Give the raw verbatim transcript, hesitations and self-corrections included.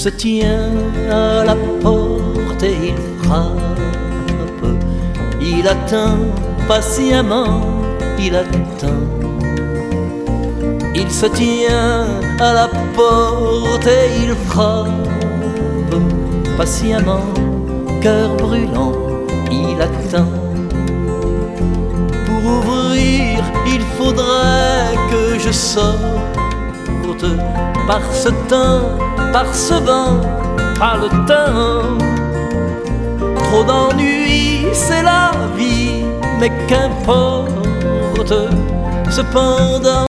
se tient à la porte et il frappe. Il attend patiemment, il attend. Il se tient à la porte et il frappe patiemment, cœur brûlant, il attend. Pour ouvrir, il faudrait que je sorte par ce temps, par ce vent, par le temps. Trop d'ennuis, c'est la vie, mais qu'importe. Cependant